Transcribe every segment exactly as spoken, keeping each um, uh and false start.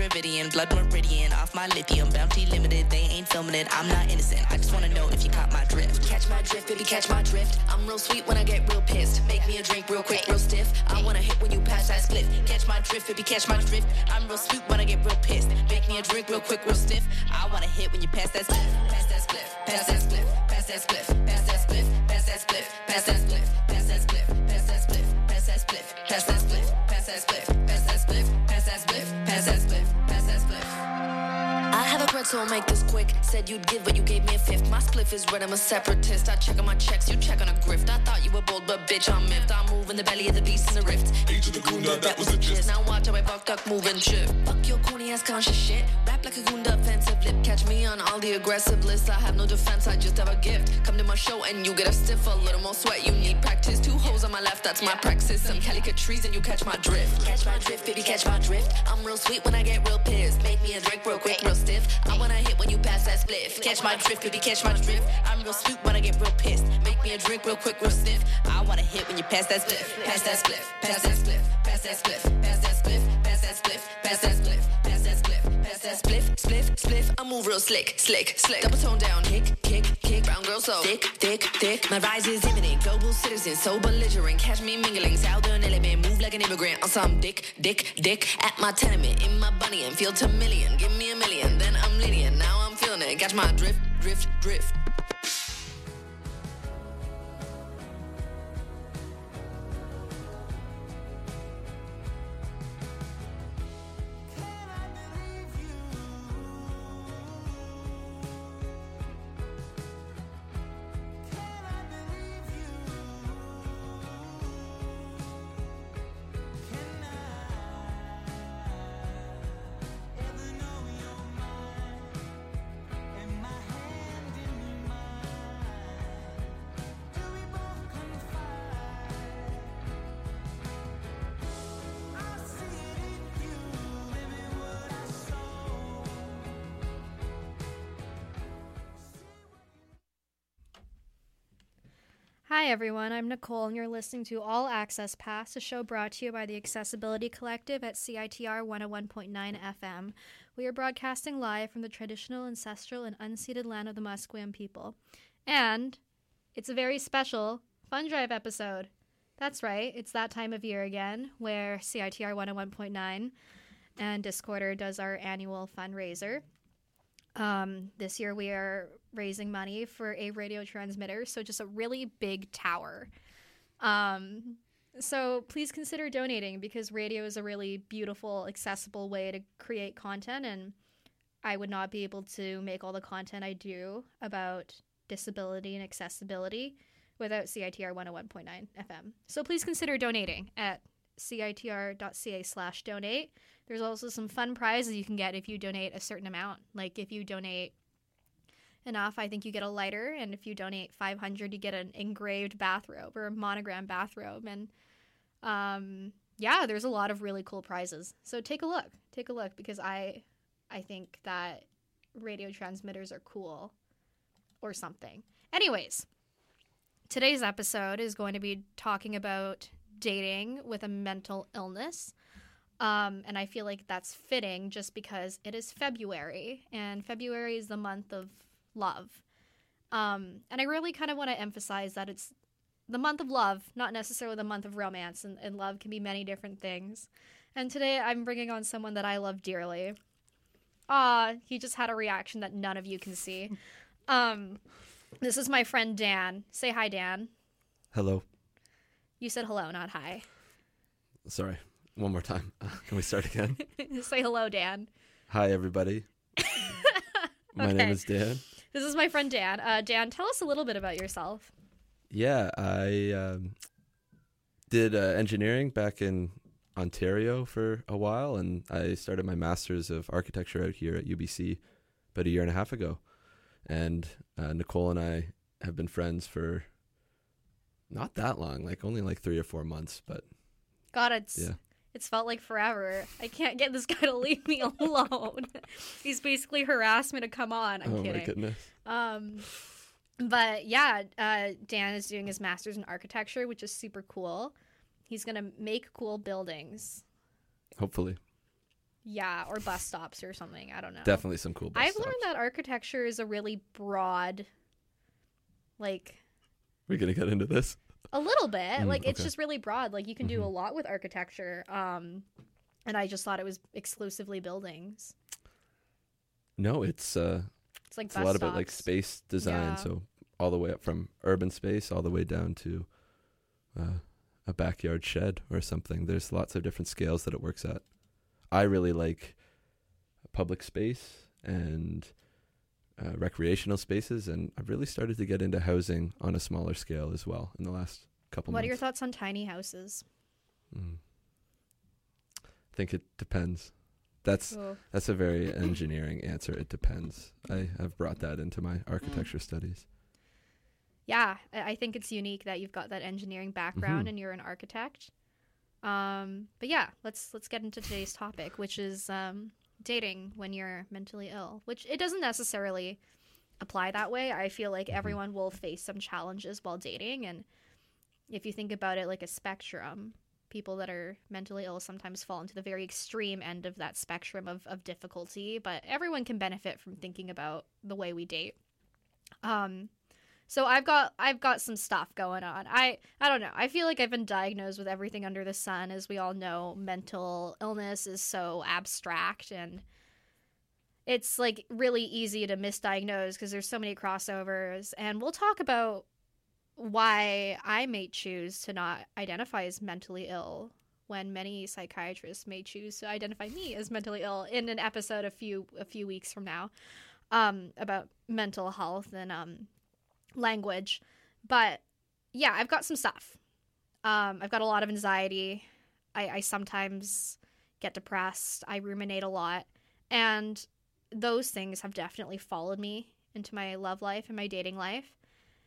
Dravidian, blood meridian, off my lithium, bounty limited, they ain't filming it, I'm not innocent, I just wanna know if you caught my drift. Catch my drift, baby, catch my drift, I'm real sweet when I get real pissed, make me a drink real quick, real stiff, I wanna hit when you pass that split. Catch my drift, baby, catch my drift, I'm real sweet when I get real pissed, make me a drink real quick, real stiff, I wanna hit when you pass that split, pass that split, pass that split, pass that split, pass that split, pass that split, pass that split, pass that split, pass that split, pass that split, pass that split, pass that split, pass that split, pass that split, pass that split, pass that split. I have a pretzel, I'll make this quick. Said you'd give, but you gave me a fifth. My spliff is red, I'm a separatist. I check on my checks, you check on a grift. I thought you were bold, but bitch, I'm miffed. I move in the belly of the beast in the rift. Age of the Gunda, that was the gist. Now watch how I fucked up, moving shit. Fuck your corny ass conscious shit. Rap like a Gunda, offensive lip. Catch me on all the aggressive lists. I have no defense, I just have a gift. Come to my show and you get a stiff, a little more sweat. You need practice. Two hoes on my left, that's my praxis. Some calico trees and you catch my drift. Catch my drift, baby, catch my drift. I'm real sweet when I get real pissed. Make me a drink real quick, real stiff. I wanna hit when you pass that spliff. Catch my drift, baby, catch my drift. I'm real sweet when I get real pissed. Make me a drink real quick, real stiff. I wanna hit when you pass that spliff. Pass that spliff, pass that spliff, pass that spliff, pass that spliff, pass that spliff, pass that spliff, pass that spliff, pass that spliff, spliff, spliff. I move real slick, slick, slick. Double tone down, kick, kick, kick. Brown girl so thick, thick, thick. My rise is imminent. Global citizen, so belligerent. Catch me mingling, southern element. Move like an immigrant on some dick, dick, dick. At my tenement, in my bunny and feel to million. Give me a million, then I'm Lydian. Now I'm feeling it. Catch my drift, drift, drift. Hi everyone, I'm Nicole and you're listening to All Access Pass, a show brought to you by the Accessibility Collective at C I T R one oh one point nine F M. We are broadcasting live from the traditional, ancestral, and unceded land of the Musqueam people. And it's a very special Fun Drive episode. That's right, it's that time of year again where C I T R one oh one point nine and Discorder does our annual fundraiser. Um, this year we are raising money for a radio transmitter, so just a really big tower. Um, so please consider donating because radio is a really beautiful, accessible way to create content, and I would not be able to make all the content I do about disability and accessibility without C I T R one oh one point nine F M. So please consider donating at citr.ca slash donate. There's also some fun prizes you can get if you donate a certain amount. Like if you donate enough, I think you get a lighter, and if you donate five hundred, you get an engraved bathrobe or a monogram bathrobe. And um, yeah, there's a lot of really cool prizes. So take a look. Take a look because I, I think that radio transmitters are cool or something. Anyways, today's episode is going to be talking about dating with a mental illness. Um, and I feel like that's fitting just because it is February, and February is the month of love. Um, and I really kind of want to emphasize that it's the month of love, not necessarily the month of romance, and, and love can be many different things. And today I'm bringing on someone that I love dearly. Ah, he just had a reaction that none of you can see. Um, this is my friend Dan. Say hi, Dan. Hello. You said hello, not hi. Sorry. One more time. Uh, can we start again? Say hello, Dan. Hi, everybody. My Okay. name is Dan. This is my friend Dan. Uh, Dan, tell us a little bit about yourself. Yeah, I um, did uh, engineering back in Ontario for a while, and I started my master's of architecture out here at U B C about a year and a half ago. And uh, Nicole and I have been friends for not that long, like only like three or four months, but God, it's yeah. it's felt like forever. I can't get this guy to leave me alone. He's basically harassed me to come on. I'm oh kidding. my goodness. Um, but yeah, uh, Dan is doing his master's in architecture, which is super cool. He's gonna make cool buildings. Hopefully. Yeah, or bus stops or something. I don't know. Definitely some cool bus I've stops. learned that architecture is a really broad, like... We're going to get into this? A little bit. Mm, like, it's okay. just really broad. Like, you can do Mhm. a lot with architecture. Um, and I just thought it was exclusively buildings. No, it's uh, It's like it's bus a lot stops. about like space design. Yeah. So all the way up from urban space all the way down to uh, a backyard shed or something. There's lots of different scales that it works at. I really like public space and uh, recreational spaces, and I've really started to get into housing on a smaller scale as well in the last couple What months. are your thoughts on tiny houses? Mm. I think it depends. That's Oh. that's a very engineering answer. It depends. I have brought that into my architecture studies. Yeah, I I think it's unique that you've got that engineering background Mhm. and you're an architect. Um, but yeah, let's let's get into today's topic, which is um, dating when you're mentally ill. Which it doesn't necessarily apply that way. I feel like Mhm. everyone will face some challenges while dating, and if you think about it like a spectrum, people that are mentally ill sometimes fall into the very extreme end of that spectrum of, of difficulty, but everyone can benefit from thinking about the way we date. Um, so I've got I've got some stuff going on. I I don't know. I feel like I've been diagnosed with everything under the sun. As we all know, mental illness is so abstract, and it's like really easy to misdiagnose because there's so many crossovers. And we'll talk about why I may choose to not identify as mentally ill when many psychiatrists may choose to identify me as mentally ill in an episode a few a few weeks from now, um, about mental health and um, language. But yeah, I've got some stuff. Um, I've got a lot of anxiety. I, I sometimes get depressed. I ruminate a lot. And those things have definitely followed me into my love life and my dating life.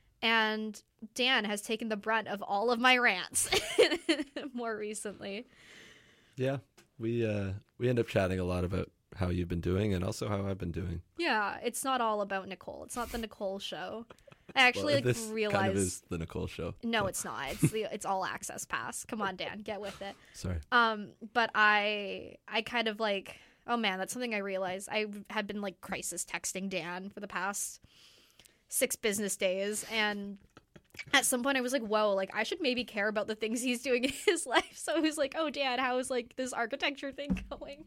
And Dan has taken the brunt of all of my rants more recently. Yeah, we uh, we end up chatting a lot about how you've been doing and also how I've been doing. Yeah, it's not all about Nicole. It's not the Nicole show. I actually Well, like this realized kind of is the Nicole show. no, so- it's not. It's the it's all access pass. Come on, Dan, get with it. Sorry. Um, but I I kind of like oh man, that's something I realized. I had been like crisis texting Dan for the past six business days, and at some point I was like, whoa, like I should maybe care about the things he's doing in his life. So I was like, oh Dan, how is like this architecture thing going?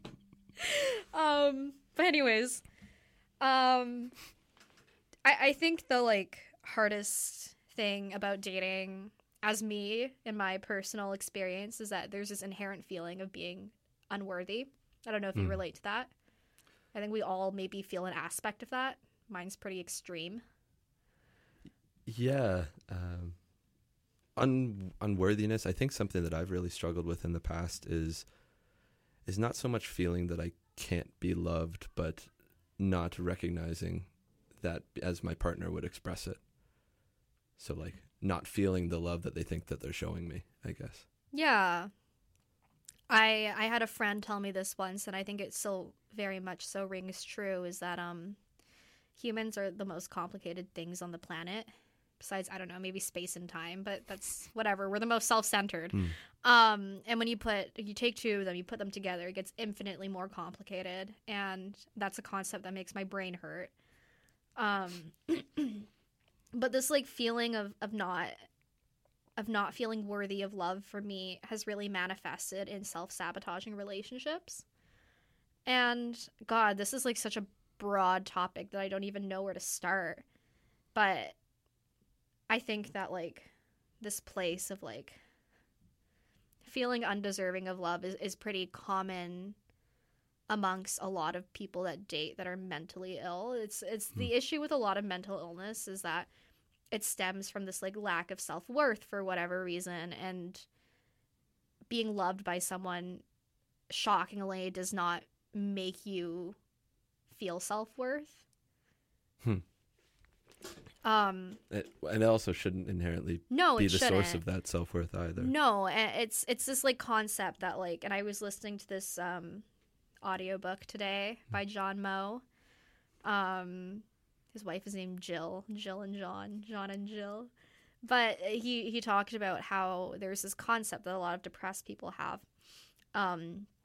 um, but anyways, um, I I think the like hardest thing about dating as me in my personal experience is that there's this inherent feeling of being unworthy. I don't know if you Hmm. relate to that. I think we all maybe feel an aspect of that. Mine's pretty extreme. Yeah. Um, un- unworthiness. I think something that I've really struggled with in the past is is not so much feeling that I can't be loved, but not recognizing that as my partner would express it. So like not feeling the love that they think that they're showing me, I guess. Yeah. I I had a friend tell me this once, and I think it still very much so rings true, is that um humans are the most complicated things on the planet. Besides, I don't know, maybe space and time, but that's whatever. We're the most self-centered. Mm. Um, and when you put, you take two of them, you put them together, it gets infinitely more complicated. And that's a concept that makes my brain hurt. Um, but this like feeling of, of not, of not feeling worthy of love for me has really manifested in self-sabotaging relationships. And God, this is like such a broad topic that I don't even know where to start. But I think that like this place of like feeling undeserving of love is, is pretty common amongst a lot of people that date that are mentally ill. It's it's Hmm. the issue with a lot of mental illness is that it stems from this like lack of self-worth for whatever reason, and being loved by someone shockingly does not make you feel self-worth. Hmm. Um It, and it also shouldn't inherently no, be it the shouldn't. source of that self-worth either. No, and it's it's this like concept that like, and I was listening to this um audiobook today by John Moe. Um his wife is named Jill, Jill and John, John and Jill. But he he talked about how there's this concept that a lot of depressed people have. Um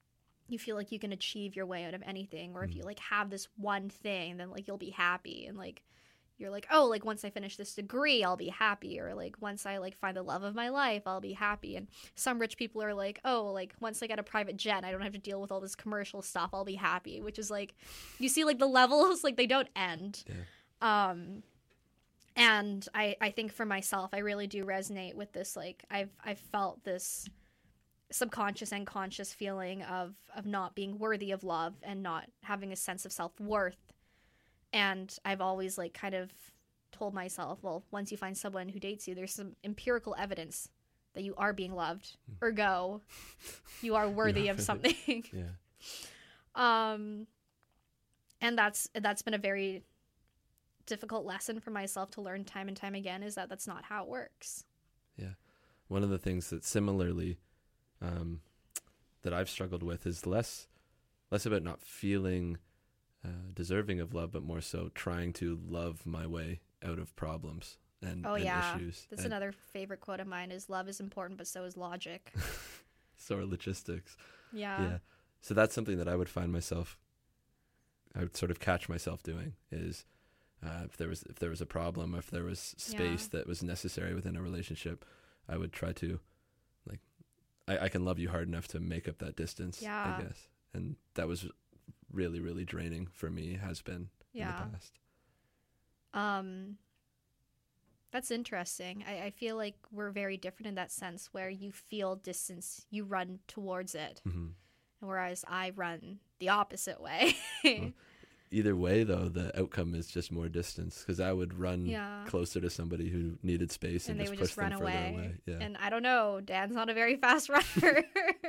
you feel like you can achieve your way out of anything, or if Mm. you like have this one thing, then like you'll be happy, and like you're like, oh, like once I finish this degree, I'll be happy, or like once I like find the love of my life, I'll be happy. And some rich people are like, oh, like once I get a private jet, I don't have to deal with all this commercial stuff, I'll be happy, which is like, you see like the levels, like they don't end. Yeah. Um, and I, I think for myself, I really do resonate with this. Like I've, I've felt this subconscious and conscious feeling of, of not being worthy of love and not having a sense of self-worth. And I've always like kind of told myself, well, once you find someone who dates you, there's some empirical evidence that you are being loved. Ergo, you are worthy Yeah. of something. Yeah. Um, and that's that's been a very difficult lesson for myself to learn time and time again, is that that's not how it works. Yeah. One of the things that similarly um, that I've struggled with is less less about not feeling uh, deserving of love, but more so trying to love my way out of problems and, Oh and yeah, issues. that's and another favorite quote of mine is love is important, but so is logic. so are logistics. Yeah. Yeah. So that's something that I would find myself, I would sort of catch myself doing is uh, if there was if there was a problem, if there was space Yeah. that was necessary within a relationship, I would try to, like, I, I can love you hard enough to make up that distance, Yeah. I guess. And that was really, really draining for me, has been Yeah. in the past. Um, that's interesting. I, I feel like we're very different in that sense, where you feel distance, you run towards it, hmm whereas I run the opposite way. Well, Either way, though, the outcome is just more distance, because I would run Yeah. closer to somebody who needed space and, And they just would push just run them further away. away. Yeah. And I don't know, Dan's not a very fast runner.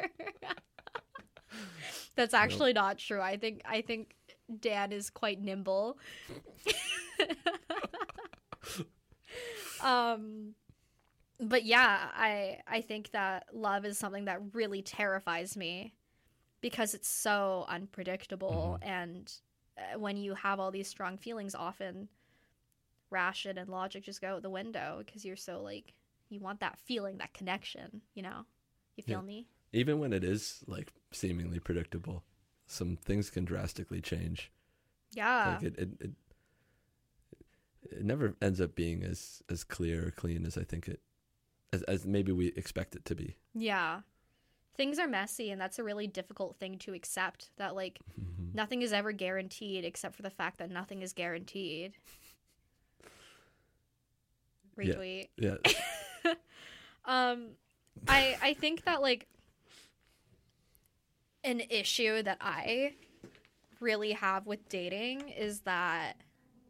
That's actually not true. I think I think Dan is quite nimble. um but yeah, I I think that love is something that really terrifies me because it's so unpredictable, Mhm. and uh, when you have all these strong feelings, often ration and logic just go out the window because you're so like, you want that feeling, that connection, you know? You feel Yeah. me? Even when it is like seemingly predictable, some things can drastically change. Yeah. Like it, it, it, it never ends up being as, as clear or clean as I think it, as, as maybe we expect it to be. Yeah. Things are messy, and that's a really difficult thing to accept, that like Mhm. nothing is ever guaranteed except for the fact that nothing is guaranteed. Yeah. Retweet. Yeah. um I I think that like an issue that I really have with dating is that,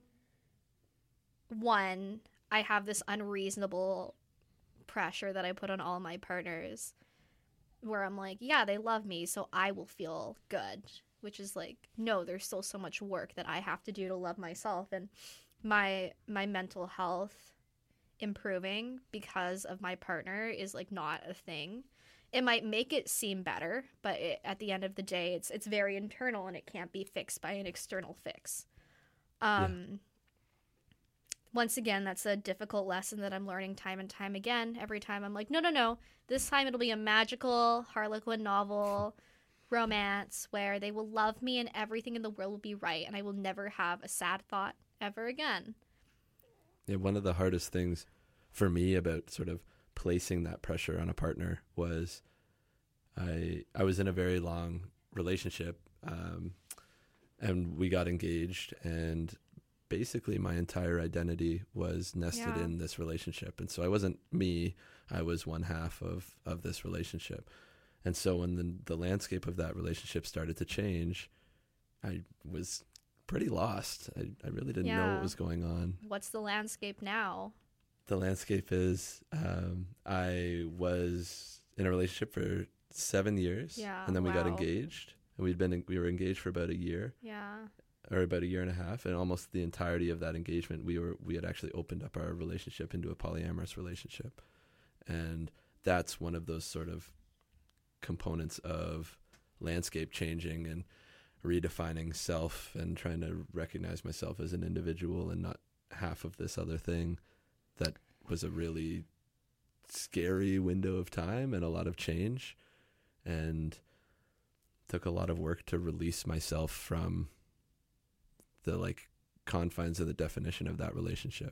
one, I have this unreasonable pressure that I put on all my partners, where I'm like, yeah, they love me, so I will feel good, which is like, no, there's still so much work that I have to do to love myself. And my my mental health improving because of my partner is like not a thing. It might make it seem better, but it, at the end of the day, it's it's very internal, and it can't be fixed by an external fix. Um Once again, that's a difficult lesson that I'm learning time and time again. Every time I'm like, no, no, no. This time it'll be a magical Harlequin novel romance where they will love me and everything in the world will be right, and I will never have a sad thought ever again. Yeah, one of the hardest things for me about sort of placing that pressure on a partner was I I was in a very long relationship, um, and we got engaged, and basically my entire identity was nested Yeah. in this relationship. And so I wasn't me, I was one half of, of this relationship. And so when the, the landscape of that relationship started to change, I was pretty lost. I, I really didn't know Yeah. what was going on. What's the landscape now? The landscape is um, I was in a relationship for seven years, Yeah, and then we got wow. engaged. And we'd been we were engaged for about a year, Yeah. or about a year and a half, and almost the entirety of that engagement, we were we had actually opened up our relationship into a polyamorous relationship, and that's one of those sort of components of landscape changing and redefining self and trying to recognize myself as an individual and not half of this other thing. That was a really scary window of time and a lot of change, and took a lot of work to release myself from the like confines of the definition of that relationship.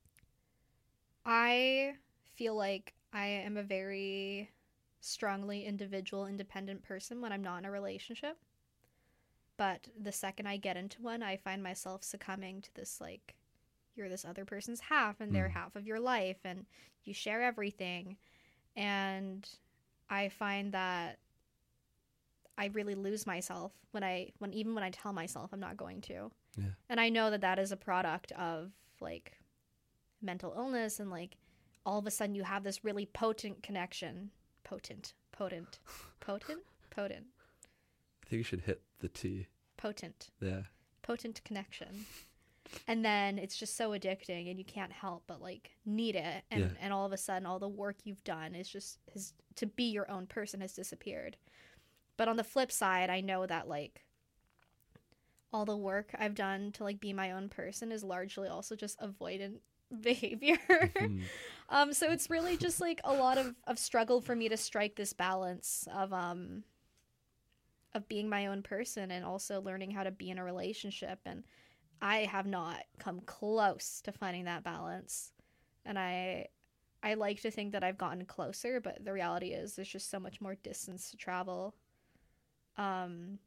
I feel like I am a very strongly individual, independent person when I'm not in a relationship. But the second I get into one, I find myself succumbing to this, like, you're this other person's half and they're Mm. half of your life and you share everything. And I find that I really lose myself when I, when even when I tell myself I'm not going to. Yeah. And I know that that is a product of, like, mental illness and, like, all of a sudden you have this really potent connection. Potent. Potent. Potent? Potent. I think you should hit the T. Potent. Yeah. Potent connection. And then it's just so addicting and you can't help but, like, need it. And, Yeah. and all of a sudden all the work you've done is just, has, to be your own person has disappeared. But on the flip side, I know that, like, all the work I've done to, like, be my own person is largely also just avoidant behavior. Mhm. um so it's really just like a lot of, of struggle for me to strike this balance of um of being my own person and also learning how to be in a relationship, and I have not come close to finding that balance. And I I like to think that I've gotten closer, but the reality is there's just so much more distance to travel. Um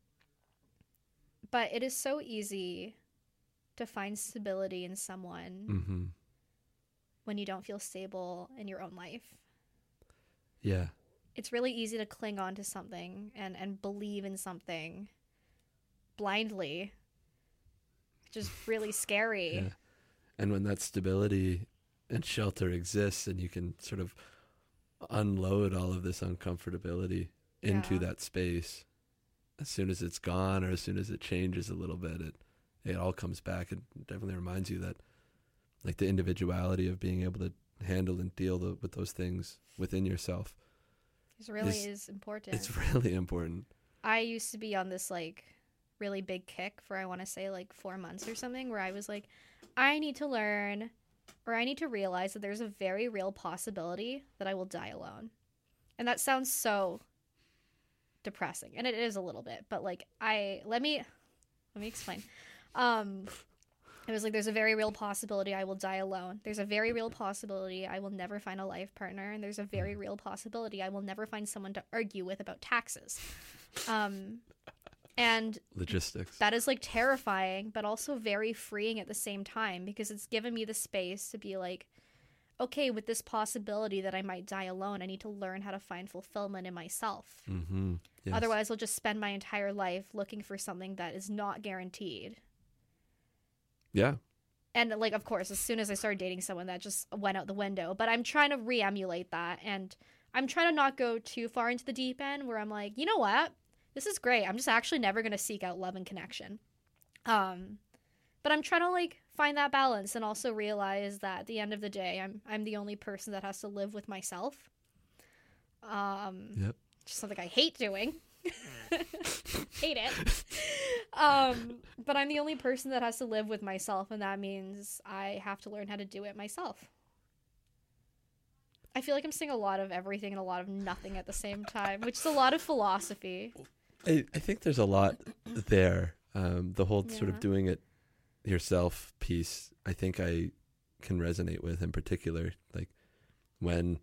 but it is so easy to find stability in someone Mm-hmm. when you don't feel stable in your own life. Yeah. It's really easy to cling on to something and, and believe in something blindly, which is really scary. Yeah. And when that stability and shelter exists and you can sort of unload all of this uncomfortability into Yeah. that space, as soon as it's gone or as soon as it changes a little bit, it it all comes back. It definitely reminds you that, like, the individuality of being able to handle and deal the, with those things within yourself. It really It's- is important. It's really important. I used to be on this, like, really big kick for, I want to say, like, four months or something, where I was like, I need to learn, or I need to realize that there's a very real possibility that I will die alone. And that sounds so depressing, and it is a little bit, but, like, I, let me, let me explain. Um, it was like, there's a very real possibility I will die alone. There's a very real possibility I will never find a life partner. And there's a very real possibility I will never find someone to argue with about taxes. Um, and Logistics. that is, like, terrifying, but also very freeing at the same time, because it's given me the space to be like, okay, with this possibility that I might die alone, I need to learn how to find fulfillment in myself. Mm-hmm. Yes. Otherwise, I'll just spend my entire life looking for something that is not guaranteed. Yeah. And, like, of course, as soon as I started dating someone, that just went out the window. But I'm trying to re-emulate that. And I'm trying to not go too far into the deep end where I'm like, you know what? This is great. I'm just actually never going to seek out love and connection. Um, but I'm trying to, like, find that balance and also realize that at the end of the day, I'm I'm the only person that has to live with myself. Um, Yep. Just something I hate doing. Hate it. Um, but I'm the only person that has to live with myself, and that means I have to learn how to do it myself. I feel like I'm saying a lot of everything and a lot of nothing at the same time, which is a lot of philosophy. I, I think there's a lot there. Um, the whole sort Yeah. of doing it yourself piece, I think I can resonate with in particular. Like when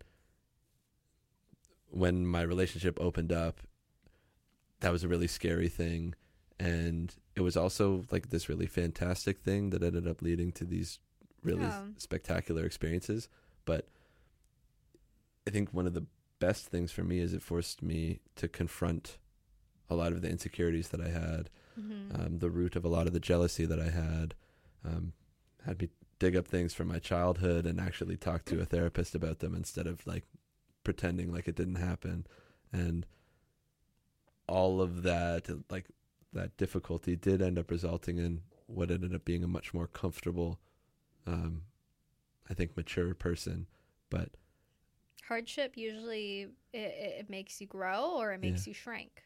when my relationship opened up, that was a really scary thing. And it was also like this really fantastic thing that ended up leading to these really Yeah. spectacular experiences. But I think one of the best things for me is it forced me to confront a lot of the insecurities that I had, Mm-hmm. um, the root of a lot of the jealousy that I had, um, had me dig up things from my childhood and actually talk to a therapist about them instead of like pretending like it didn't happen. And all of that, like that difficulty did end up resulting in what ended up being a much more comfortable, um, I think, mature person. But Hardship usually it, it makes you grow or it makes Yeah. you shrink.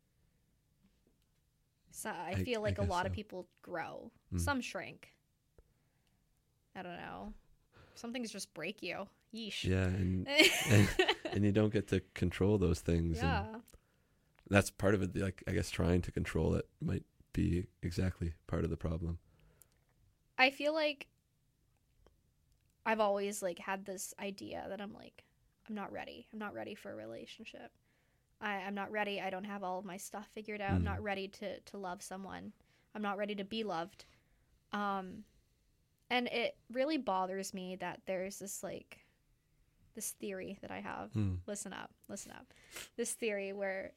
So I I- feel I like a guess lot of so. people grow. Mm. Some shrink. I don't know. Some things just break you. Yeesh. yeah, and and, and you don't get to control those things. Yeah. And that's part of it. Like, I guess trying to control it might be exactly part of the problem. I feel like I've always like had this idea that I'm like, I'm not ready. I'm not ready for a relationship. I, I'm not ready. I don't have all of my stuff figured out. Mm. I'm not ready to, to love someone. I'm not ready to be loved. Um, and it really bothers me that there's this like, this theory that I have. Mm. Listen up, listen up. This theory where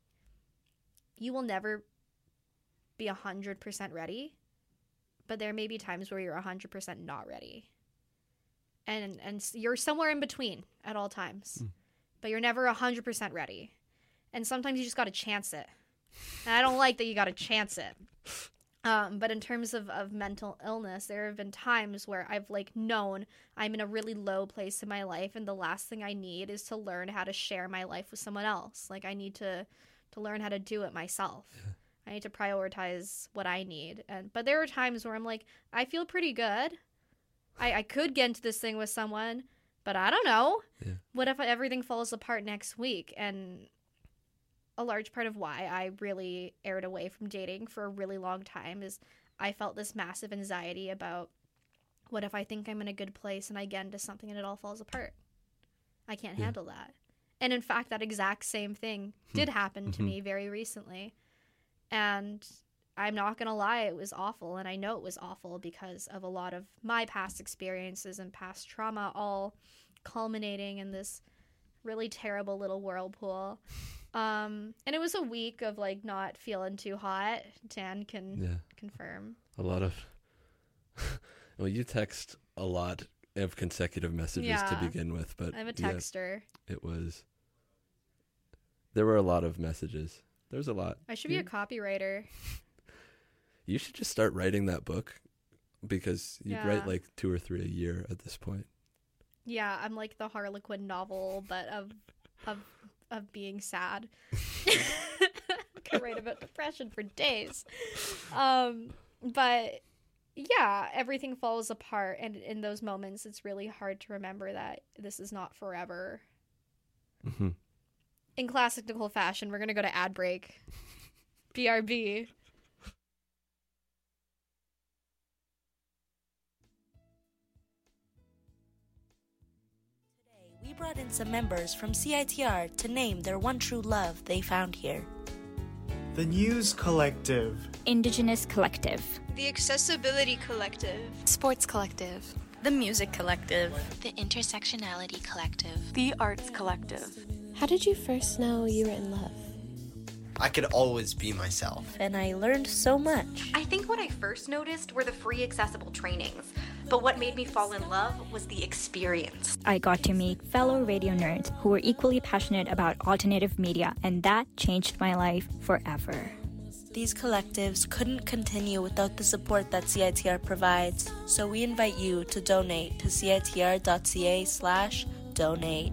you will never be one hundred percent ready, but there may be times where you're one hundred percent not ready. And and you're somewhere in between at all times. Mm. But you're never one hundred percent ready. And sometimes you just got to chance it. And I don't like that you got to chance it. Um, but in terms of, of mental illness, there have been times where I've like known I'm in a really low place in my life, and the last thing I need is to learn how to share my life with someone else. Like I need to, to learn how to do it myself. Yeah. I need to prioritize what I need. And but there are times where I'm like, I feel pretty good. I, I could get into this thing with someone, but I don't know. Yeah. What if everything falls apart next week? And a large part of why I really erred away from dating for a really long time is I felt this massive anxiety about what if I think I'm in a good place and I get into something and it all falls apart? I can't yeah. handle that. And in fact, that exact same thing did happen to mm-hmm. me very recently. And I'm not going to lie, it was awful. And I know it was awful because of a lot of my past experiences and past trauma all culminating in this really terrible little whirlpool. Um, and it was a week of like not feeling too hot. Dan can yeah. confirm. A lot of, well, you text a lot of consecutive messages yeah. to begin with, but I'm a texter. Yeah, it was, there were a lot of messages. There's a lot. I should be you, a copywriter. You should just start writing that book because you'd yeah. write like two or three a year at this point. Yeah, I'm like the Harlequin novel, but of of of being sad. I can write about depression for days. Um, but yeah, everything falls apart, and in those moments, it's really hard to remember that this is not forever. Mm-hmm. In classic Nicole fashion, we're gonna go to ad break. B R B. We brought in some members from C I T R to name their one true love they found here. The News Collective. Indigenous Collective. The Accessibility Collective. Sports Collective. The Music Collective. The Intersectionality Collective. The Arts Collective. How did you first know you were in love? I could always be myself. And I learned so much. I think what I first noticed were the free accessible trainings. But what made me fall in love was the experience. I got to meet fellow radio nerds who were equally passionate about alternative media, and that changed my life forever. These collectives couldn't continue without the support that C I T R provides, so we invite you to donate to citr.ca slash donate.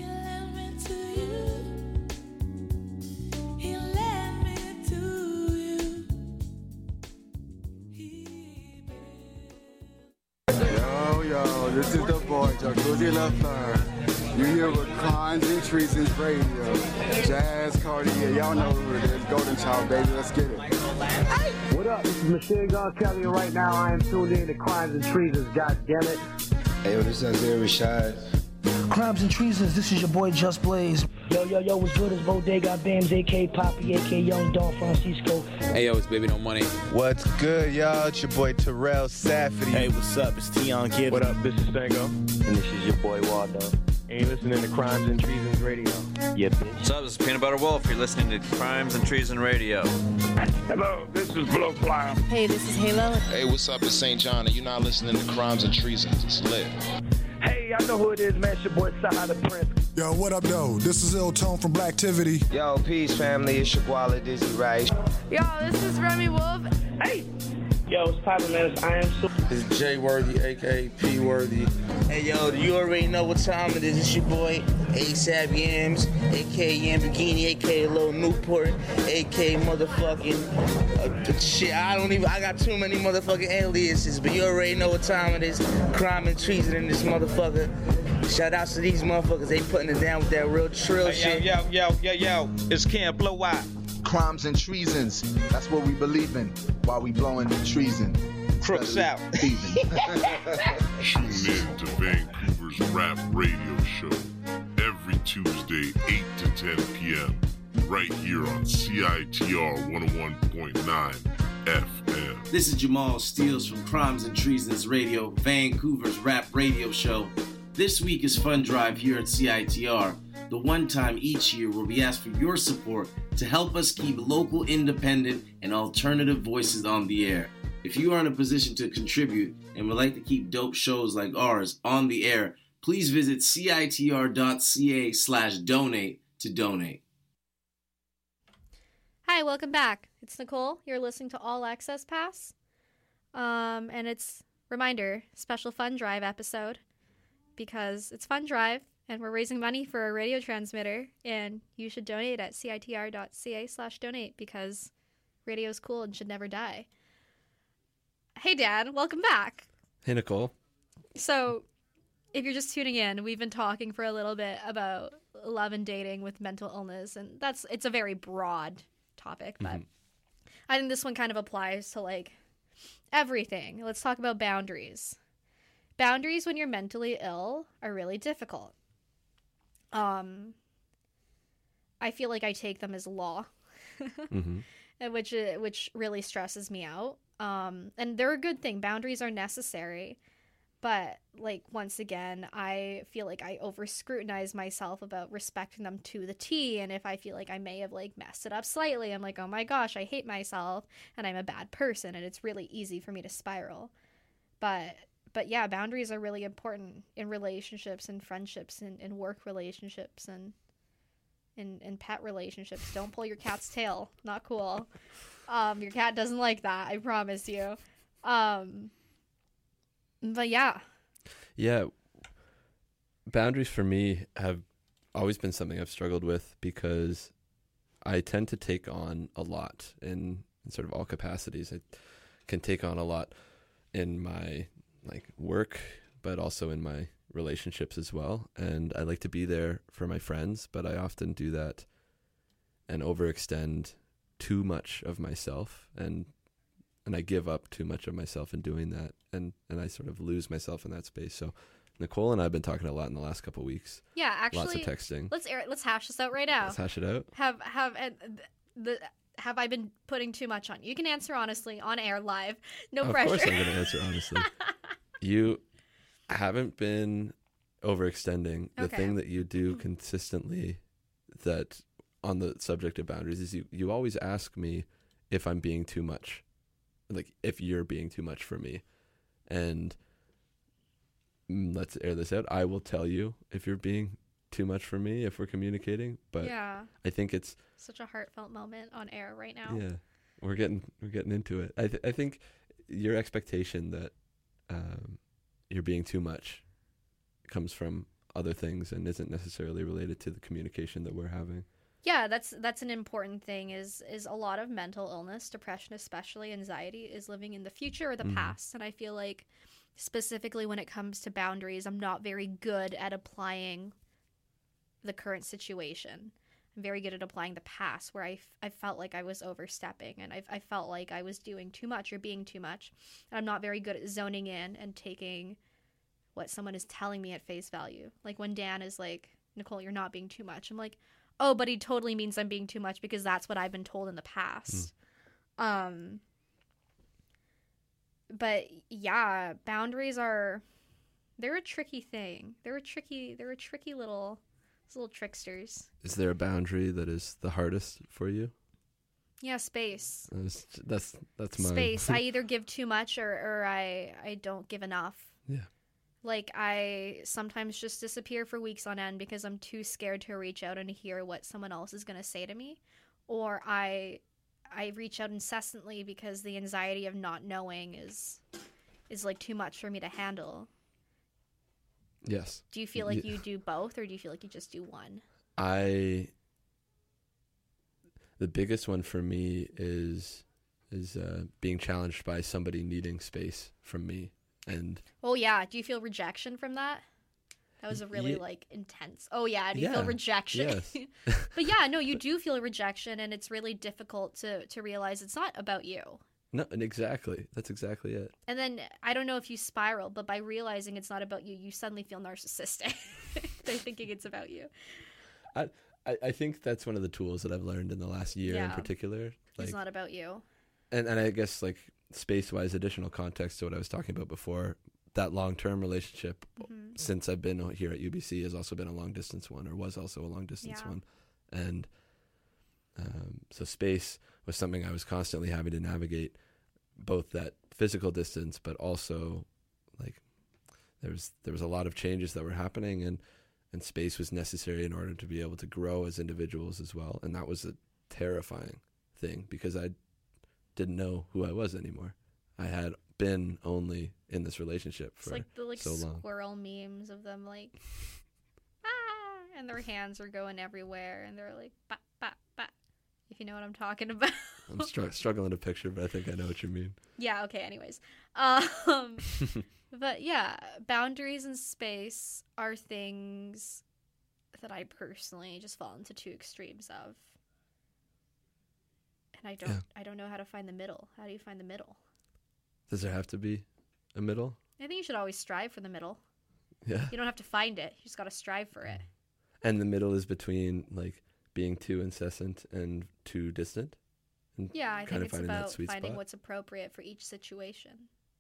This is the boy, Jacuzzi LaFleur. You here with Crimes and Treasons Radio. Jazz, Cartier, y'all know who it is. Golden Child, baby, let's get it. What up? This is Machine Gun Kelly, and right now I am tuned in to Crimes and Treasons, god damn it. Hey, yo, this is Isaiah Rashad. Crimes and Treasons, this is your boy Just Blaze. Yo, yo, yo, what's good? It's Bodega Bams, a k a. Poppy, a k a. Young Don Francisco. Hey, yo, it's Baby No Money. What's good, y'all? It's your boy Terrell Safety. Hey, what's up? It's Tion Kid. What up? This is Stango. And this is your boy Waldo. And you're listening to Crimes and Treasons Radio. Yeah, bitch. What's up? This is Peanut Butter Wolf. You're listening to Crimes and Treason Radio. Hello, this is Blowfly. Hey, this is Halo. Hey, what's up? It's Saint John, and you're not listening to Crimes and Treasons. It's lit. Hey, I know who it is, man. It's your boy Saha the Prince. Yo, what up, though? This is Ill Tone from Blacktivity. Yo, peace, family. It's your Guala Dizzy Rice. Yo, this is Remy Wolf. Hey. Yo, it's Papa, man. It's I Am Super. This is Jay Worthy, a k a. P Worthy. Hey, yo, you already know what time it is. It's your boy, ASAP Yams, a k a. Yambagini, a k a. Lil Newport, a k a motherfucking... Uh, shit, I don't even... I got too many motherfucking aliases, but you already know what time it is. Crime and treason in this motherfucker. Shout outs to these motherfuckers. They putting it down with that real trill Hey, shit. yo, yo, yo, yo, yo. It's Camp Blow Out. Crimes and treasons. That's what we believe in while we blowing treason. Crooks out. Tune in to Vancouver's Rap Radio Show every Tuesday, eight to ten p.m. right here on C I T R one oh one point nine F M. This is Jamal Steels from Crimes and Treasons Radio, Vancouver's Rap Radio Show. This week is Fund Drive here at C I T R, the one time each year where we ask for your support to help us keep local, independent, and alternative voices on the air. If you are in a position to contribute and would like to keep dope shows like ours on the air, please visit citr.ca slash donate to donate. Hi, welcome back. It's Nicole. You're listening to All Access Pass. Um, and it's, reminder, special Fund Drive episode because it's Fund Drive and we're raising money for a radio transmitter and you should donate at citr.ca slash donate because radio is cool and should never die. Hey, Dan, welcome back. Hey, Nicole. So, if you're just tuning in, we've been talking for a little bit about love and dating with mental illness, and that's it's a very broad topic, but mm-hmm. I think this one kind of applies to, like, everything. Let's talk about boundaries. Boundaries when you're mentally ill are really difficult. Um, I feel like I take them as law, mm-hmm. which which really stresses me out. Um, and they're a good thing. Boundaries are necessary. But, like, once again, I feel like I over-scrutinize myself about respecting them to the T. And if I feel like I may have, like, messed it up slightly, I'm like, oh my gosh, I hate myself and I'm a bad person. And it's really easy for me to spiral. But, but yeah, boundaries are really important in relationships and friendships and, and work relationships and, and, and pet relationships. Don't pull your cat's tail. Not cool. Um, your cat doesn't like that, I promise you. Um, but yeah. Yeah. Boundaries for me have always been something I've struggled with because I tend to take on a lot in, in sort of all capacities. I can take on a lot in my like work, but also in my relationships as well. And I like to be there for my friends, but I often do that and overextend too much of myself and and I give up too much of myself in doing that and and I sort of lose myself in that space. So Nicole and I have been talking a lot in the last couple of weeks. Yeah, actually, lots of texting. Let's air, let's hash this out right now. Let's hash it out. Have have uh, the have I been putting too much on you? You can answer honestly on air live. No of pressure. Of course I'm going to answer honestly. You haven't been overextending. The okay. thing that you do consistently that on the subject of boundaries is you, you always ask me if I'm being too much, like if you're being too much for me. And let's air this out. I will tell you if you're being too much for me, if we're communicating, but yeah. I think it's such a heartfelt moment on air right now. Yeah, we're getting, we're getting into it. I th- I think your expectation that um, you're being too much comes from other things and isn't necessarily related to the communication that we're having. Yeah, that's that's an important thing is is a lot of mental illness, depression especially, anxiety is living in the future or the mm. past. And I feel like specifically when it comes to boundaries, I'm not very good at applying the current situation. I'm very good at applying the past where I, f- I felt like I was overstepping and I, I felt like I was doing too much or being too much. And I'm not very good at zoning in and taking what someone is telling me at face value. Like when Dan is like, Nicole, you're not being too much. I'm like, oh, but he totally means I'm being too much because that's what I've been told in the past. Mm. Um, but yeah, boundaries are, they're a tricky thing. They're a tricky, they're a tricky little, little tricksters. Is there a boundary that is the hardest for you? Yeah, space. That's, that's, that's mine. Space. I either give too much or, or I, I don't give enough. Yeah. Like, I sometimes just disappear for weeks on end because I'm too scared to reach out and hear what someone else is going to say to me. Or I I reach out incessantly because the anxiety of not knowing is, is like, too much for me to handle. Yes. Do you feel like yeah. you do both, or do you feel like you just do one? I... The biggest one for me is is uh, being challenged by somebody needing space from me. And oh yeah, do you feel rejection from that? That was a really, Ye- like, intense. Oh, yeah, do you Yeah, feel rejection? yes. But, yeah, no, you do feel rejection, and it's really difficult to, to realize it's not about you. No, and exactly. That's exactly it. And then, I don't know if you spiral, but by realizing it's not about you, you suddenly feel narcissistic. They're thinking it's about you. I, I I think that's one of the tools that I've learned in the last year in Yeah. particular. Like, It's not about you. and, and I guess, like, space-wise, additional context to what I was talking about before, that long-term relationship Mhm. since I've been here at U B C has also been a long-distance one, or was also a long-distance Yeah. one. And um, so space was something I was constantly having to navigate, both that physical distance, but also, like, there was, there was a lot of changes that were happening, and, and space was necessary in order to be able to grow as individuals as well. And that was a terrifying thing, because I didn't know who I was anymore. I had been only in this relationship It's for like the like so long. squirrel memes of them like ah, and their hands are going everywhere, and they're like ba ba ba. If you know what I'm talking about. I'm str- struggling to picture, but I think I know what you mean. Yeah. Okay. Anyways, um, but yeah, boundaries and space are things that I personally just fall into two extremes of, and I don't. Yeah. I don't know how to find the middle. How do you find the middle? Does there have to be a middle? I think you should always strive for the middle. Yeah. You don't have to find it. You just got to strive for it. And the middle is between, like, being too incessant and too distant. And Yeah, I kind think of it's finding about that sweet finding spot. what's appropriate for each situation.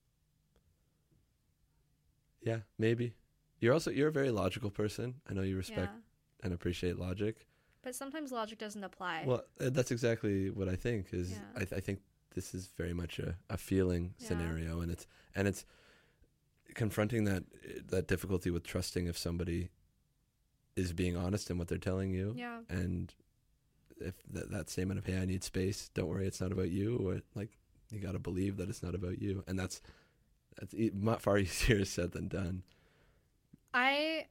Yeah, maybe. You're also you're a very logical person. I know you respect Yeah. and appreciate logic. But sometimes logic doesn't apply. Well, uh, that's exactly what I think. Is Yeah. I, th- I think this is very much a, a feeling Yeah. scenario, and it's and it's confronting that that difficulty with trusting if somebody is being honest in what they're telling you. Yeah. And if that, that statement of, hey, I need space, don't worry, it's not about you, or like, you got to believe that it's not about you. And that's, that's e- mu- far easier said than done. I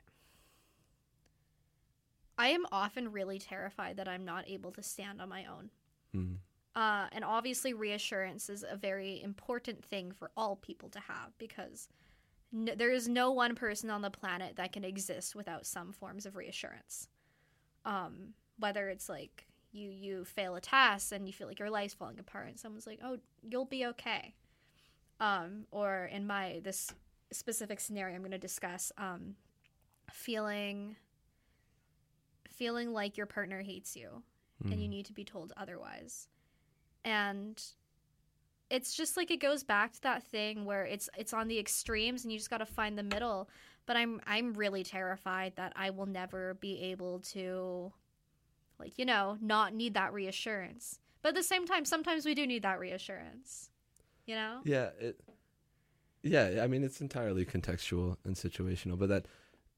I am often really terrified that I'm not able to stand on my own. Mm. Uh, and obviously reassurance is a very important thing for all people to have, because n- there is no one person on the planet that can exist without some forms of reassurance. Um, whether it's like you you fail a test and you feel like your life's falling apart, and someone's like, "Oh, you'll be okay." Um, or in my this specific scenario I'm going to discuss, um, feeling feeling like your partner hates you Mm. and you need to be told otherwise. And it's just like, it goes back to that thing where it's it's on the extremes and you just got to find the middle. But I'm I'm really terrified that I will never be able to, like, you know, not need that reassurance. But at the same time, sometimes we do need that reassurance, you know? Yeah. It, yeah. I mean, it's entirely contextual and situational, but that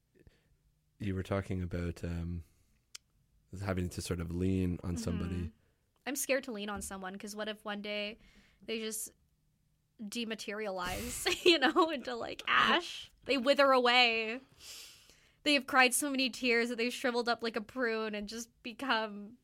you were talking about um, having to sort of lean on somebody. Mhm. I'm scared to lean on someone, because what if one day they just dematerialize, you know, into like ash? They wither away. They have cried so many tears that they've shriveled up like a prune and just become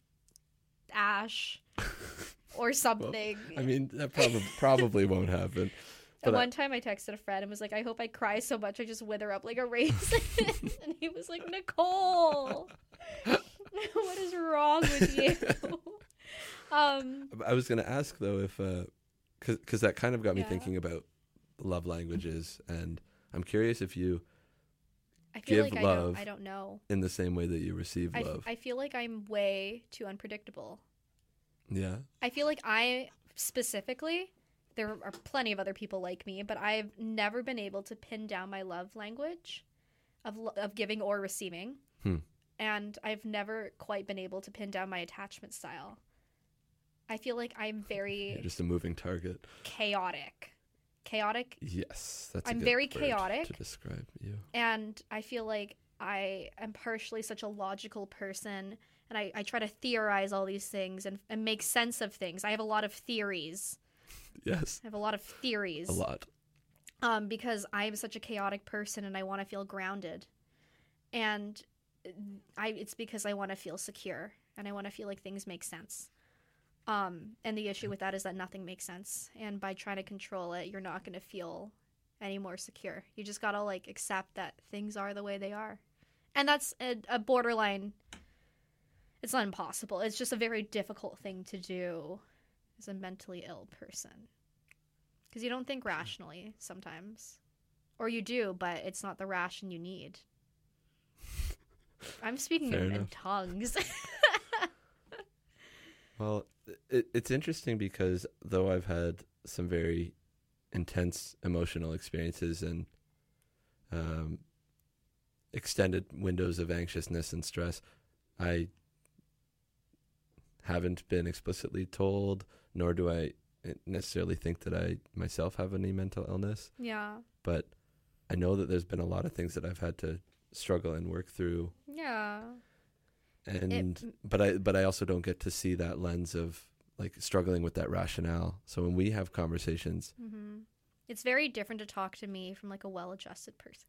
ash or something. Well, I mean, that probably probably won't happen. At But I- one time I texted a friend and was like, I hope I cry so much I just wither up like a raisin. And he was like, Nicole, what is wrong with you? um, I was going to ask, though, if, because because that kind of got me Yeah. thinking about love languages, and I'm curious if you I feel give like love I don't, I don't know. in the same way that you receive I, f- love. I feel like I'm way too unpredictable. Yeah. I feel like I specifically, there are plenty of other people like me, but I've never been able to pin down my love language of lo- of giving or receiving. Hmm. And I've never quite been able to pin down my attachment style. I feel like I'm very You're just a moving target. chaotic. Chaotic. Yes, that's. A I'm good very word chaotic. to describe you. And I feel like I am partially such a logical person, and I, I try to theorize all these things and, and make sense of things. I have a lot of theories. Yes. I have a lot of theories. A lot. Um, because I'm such a chaotic person and I want to feel grounded. And I it's because I want to feel secure and I want to feel like things make sense. Um, and the issue with that is that nothing makes sense. And by trying to control it, you're not going to feel any more secure. You just gotta like accept that things are the way they are. And that's a, a borderline, it's not impossible. It's just a very difficult thing to do as a mentally ill person. Because you don't think rationally sometimes. Or you do, but it's not the ration you need. I'm speaking in, in tongues. Well, it, it's interesting because though I've had some very intense emotional experiences and um, extended windows of anxiousness and stress, I haven't been explicitly told, nor do I necessarily think that I myself have any mental illness. Yeah. But I know that there's been a lot of things that I've had to struggle and work through. Yeah. And it, but I but I also don't get to see that lens of like struggling with that rationale. So when we have conversations, mm-hmm. It's very different to talk to me from like a well-adjusted person.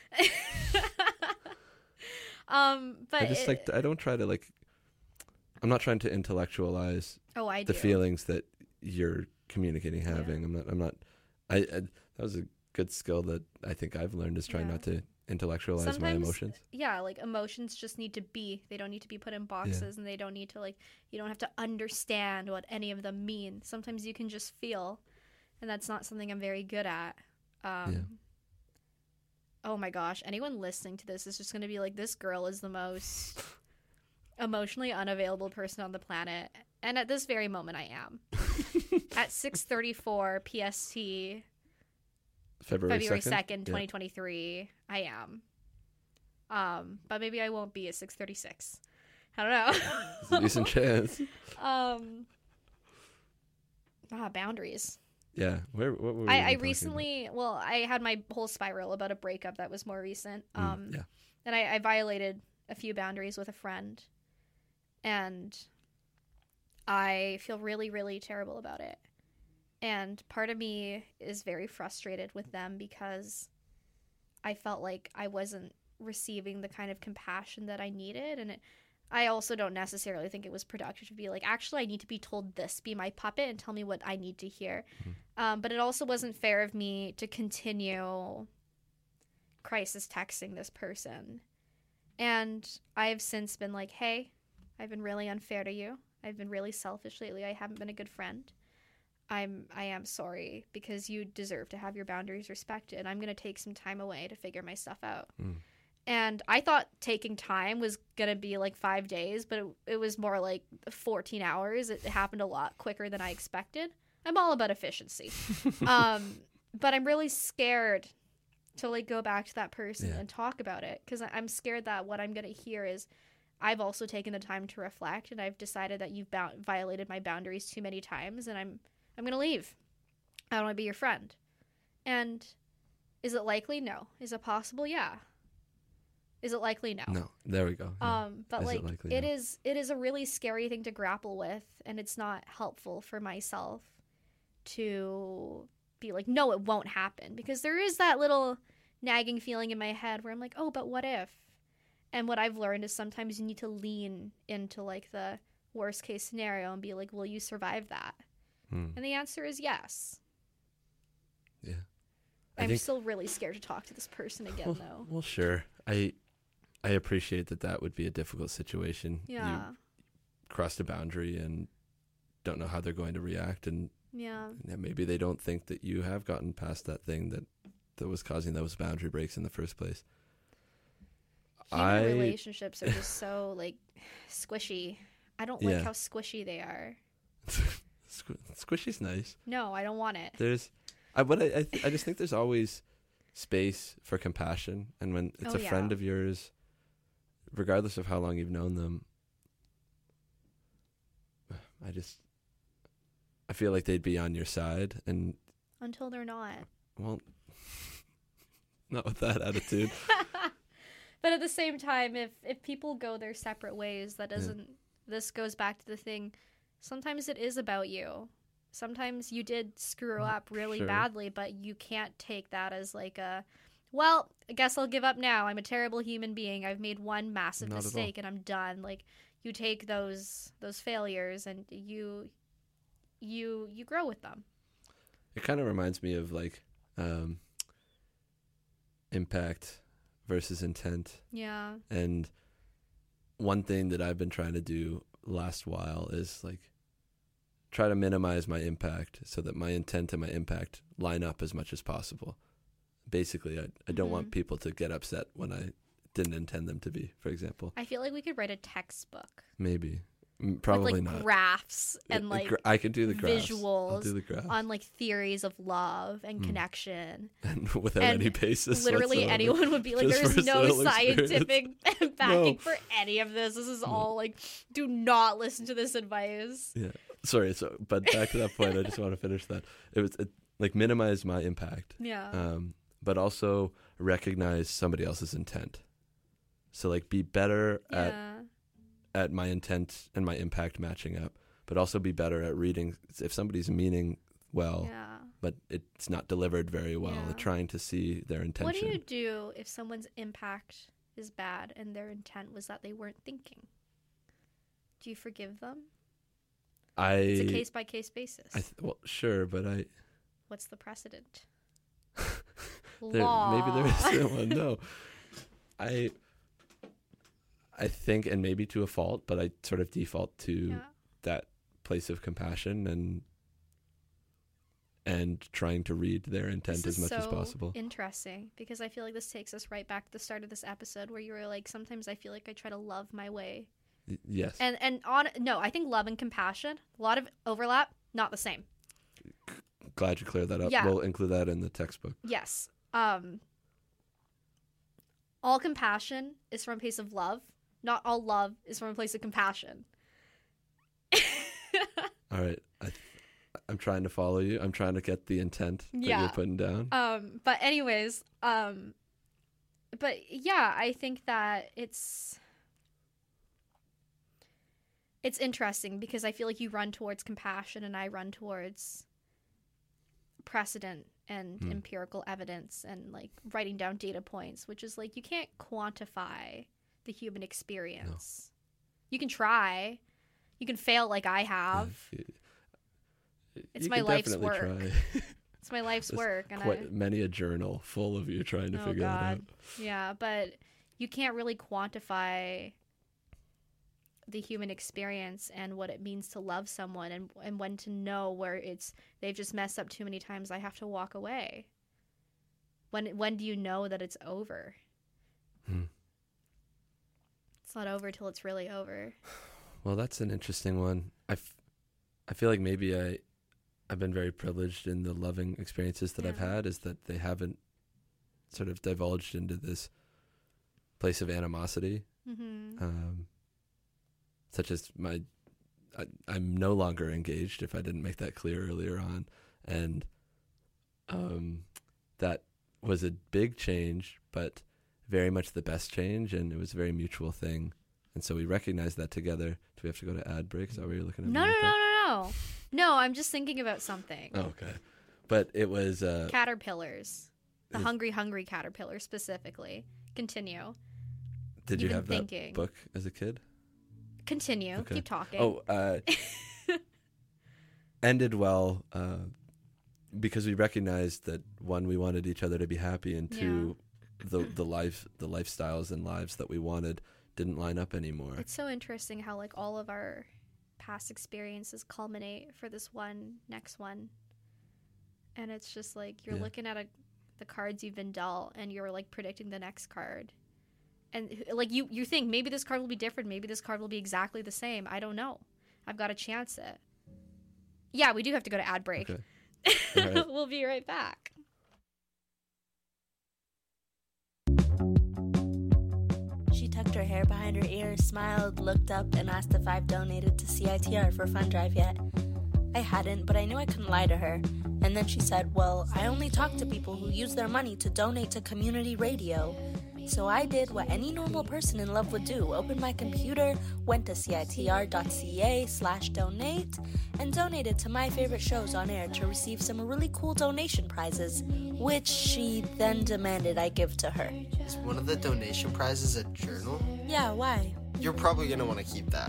um, but I just it, like I don't try to like. I'm not trying to intellectualize oh, I the do. feelings that you're communicating, having. Yeah. I'm not. I'm not. I, I that was a good skill that I think I've learned is trying yeah. not to intellectualize Sometimes, my emotions. Yeah, like emotions just need to be. They don't need to be put in boxes, yeah. and they don't need to like. You don't have to understand what any of them mean. Sometimes you can just feel, and that's not something I'm very good at. Um, yeah. Oh my gosh! Anyone listening to this is just going to be like, "This girl is the most emotionally unavailable person on the planet," and at this very moment, I am. At six thirty-four P S T. February second, twenty twenty-three, yeah. I am. Um, but maybe I won't be at six thirty-six. I don't know. There's a decent chance. Um, ah, boundaries. Yeah. Where, what were we I, I recently, about? well, I had my whole spiral about a breakup that was more recent. Um, mm, yeah. And I, I violated a few boundaries with a friend. And I feel really, really terrible about it. And part of me is very frustrated with them because I felt like I wasn't receiving the kind of compassion that I needed. And it, I also don't necessarily think it was productive to be like, actually, I need to be told this, be my puppet and tell me what I need to hear. Mm-hmm. Um, but it also wasn't fair of me to continue crisis texting this person. And I have since been like, hey, I've been really unfair to you. I've been really selfish lately. I haven't been a good friend. I'm I am sorry because you deserve to have your boundaries respected. I'm going to take some time away to figure my stuff out. Mm. And I thought taking time was going to be like five days, but it, it was more like fourteen hours. It happened a lot quicker than I expected. I'm all about efficiency. um, but I'm really scared to like go back to that person yeah. and talk about it because I'm scared that what I'm going to hear is I've also taken the time to reflect and I've decided that you've ba- violated my boundaries too many times and I'm I'm going to leave. I don't want to be your friend. And is it likely? No. Is it possible? Yeah. Is it likely? No. No. There we go. Yeah. Um, but is like it, likely? it No. is it is a really scary thing to grapple with and it's not helpful for myself to be like, no, it won't happen. Because there is that little nagging feeling in my head where I'm like, oh, but what if? And what I've learned is sometimes you need to lean into like the worst case scenario and be like, will you survive that? Hmm. And the answer is yes. Yeah. I I'm think, still really scared to talk to this person again, well, though. Well, sure. I I appreciate that that would be a difficult situation. Yeah. You crossed a boundary and don't know how they're going to react. And yeah. And maybe they don't think that you have gotten past that thing that, that was causing those boundary breaks in the first place. Human I, relationships are just so, like, squishy. I don't yeah. like how squishy they are. Squ- squishy's nice. No, I don't want it. There's, I but I I, th- I just think there's always space for compassion, and when it's oh, a yeah. friend of yours, regardless of how long you've known them, I just I feel like they'd be on your side, and until they're not. Well, not with that attitude. But at the same time, if if people go their separate ways, that doesn't. Yeah. This goes back to the thing. Sometimes it is about you. Sometimes you did screw up really sure. badly, but you can't take that as like a, well, I guess I'll give up now. I'm a terrible human being. I've made one massive Not mistake and I'm done. Like you take those those failures and you you you grow with them. It kind of reminds me of like um, impact versus intent. Yeah. And one thing that I've been trying to do last while is like try to minimize my impact so that my intent and my impact line up as much as possible. Basically, I, I don't Mhm. want people to get upset when I didn't intend them to be, for example. I feel like we could write a textbook. Maybe. Mm, Probably with, like, not. graphs Yeah, and the like gra- I can do the graphs. visuals I'll do the graphs. on like theories of love and Mm. connection. And without And any basis literally whatsoever. anyone would be like, Just there's no personal scientific experience. backing No. for any of this. This is all like, do not listen to this advice. Yeah. Sorry. So, but back to that point, I just want to finish that. It was it, like minimize my impact. Yeah. Um, but also recognize somebody else's intent. So like be better at Yeah. at my intent and my impact matching up, but also be better at reading if somebody's meaning well, Yeah. but it's not delivered very well. Yeah. Trying to see their intention. What do you do if someone's impact is bad and their intent was that they weren't thinking? Do you forgive them? I It's a case by case basis. I th- well, sure, but I What's the precedent? there, Law. maybe there is one. No, I I think, and maybe to a fault, but I sort of default to Yeah. that place of compassion and and trying to read their intent This as is much as so possible. Interesting, because I feel like this takes us right back to the start of this episode where you were like, sometimes I feel like I try to love my way. Y- yes. And and on no, I think love and compassion, a lot of overlap, not the same. Glad you cleared that up. Yeah. We'll include that in the textbook. Yes. Um all compassion is from a place of love. Not all love is from a place of compassion. All right. I, I'm trying to follow you. I'm trying to get the intent that Yeah. you're putting down. Um, but anyways, um, but yeah, I think that it's it's interesting because I feel like you run towards compassion and I run towards precedent and Hmm. empirical evidence and like writing down data points, which is like you can't quantify the human experience. You can try, you can fail like I have. You- It's you my can life's definitely work. try. It's my life's There's work, and quite I. many a journal full of you trying to Oh figure that out. God, yeah, but you can't really quantify the human experience and what it means to love someone, and and when to know where it's they've just messed up too many times. I have to walk away. When when do you know that it's over? Hmm. It's not over till it's really over. Well, that's an interesting one. I, f- I feel like maybe I, I've been very privileged in the loving experiences that I've Yeah. had is that they haven't sort of divulged into this place of animosity. Mm-hmm. Um, such as my, I, I'm no longer engaged, if I didn't make that clear earlier on. And um, that was a big change, but very much the best change, and it was a very mutual thing. And so we recognized that together. Do we have to go to ad breaks? Is that what you're looking at? No, me no, like no, that? no, no. No, I'm just thinking about something. Oh, okay. But it was... Uh, Caterpillars. The Is- hungry, hungry caterpillar specifically. Continue. did You've you been have thinking. that book as a kid? Continue. Okay. Keep talking. Oh, uh, ended well uh, because we recognized that, one, we wanted each other to be happy, and two, the the life the lifestyles and lives that we wanted didn't line up anymore. It's so interesting how like all of our past experiences culminate for this one next one. And it's just like you're Yeah. looking at a, the cards you've been dealt and you're like predicting the next card. And like you you think maybe this card will be different, maybe this card will be exactly the same. I don't know. I've got to chance it. Yeah, we do have to go to ad break. Okay. All right. We'll be right back. She tucked her hair behind her ears, smiled, looked up, and asked if I've donated to C I T R for Fun Drive yet. I hadn't, but I knew I couldn't lie to her. And then she said, well, I only talk to people who use their money to donate to community radio. So I did what any normal person in love would do, opened my computer, went to citr.ca slash donate, and donated to my favorite shows on air to receive some really cool donation prizes, which she then demanded I give to her. Is one of the donation prizes a journal? Yeah, why? You're probably going to want to keep that.